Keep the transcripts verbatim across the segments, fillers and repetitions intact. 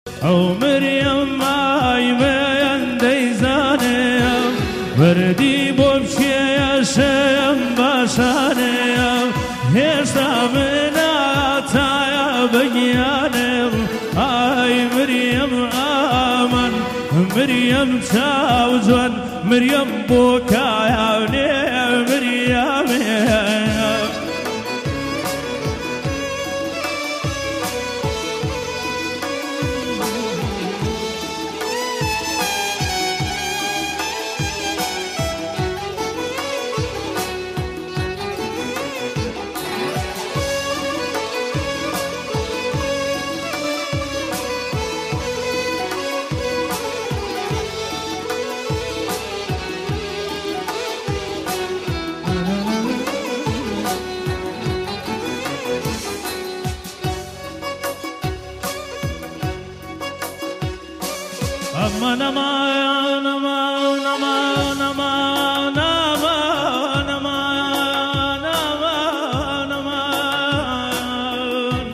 او مريم ماي بين ديزانيم بردي بوبشي شيم باشانيم هيشتا منا تايا بقيانيم اي مريم امن مريم تاوزن مريم بوكايا مريم Aman aman aman aman aman aman aman aman aman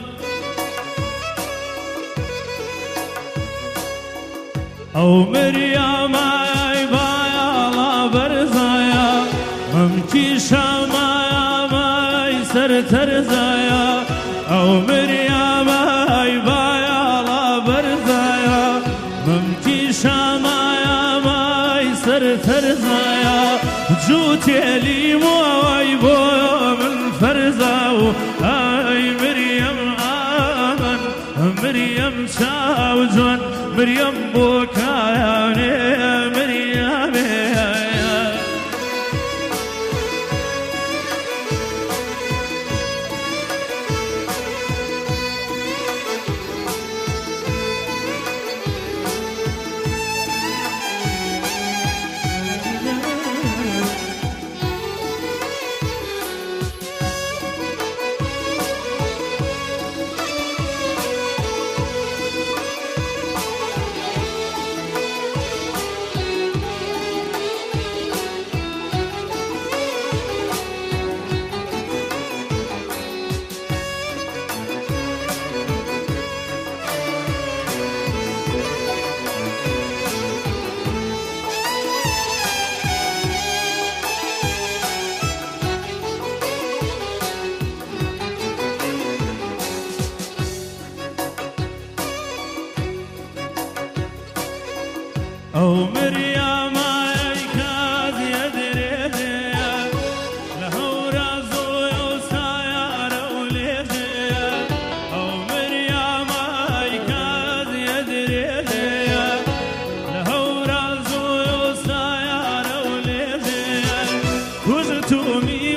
أو مريم أي بايا لا برزايا ممكي شامايا ماي سر ترزايا أو مريم أي بايا لا برزايا ممكي شامايا ماي سر ترزايا جوتي لي موي بو من فرزاو أي مريم آمن مريم شاوزون مريم بوكايا مريم أو مريم أي كاد يدري له رازو يساير وليدي أو مريم أي كاد يدري له رازو يساير وليدي كنتم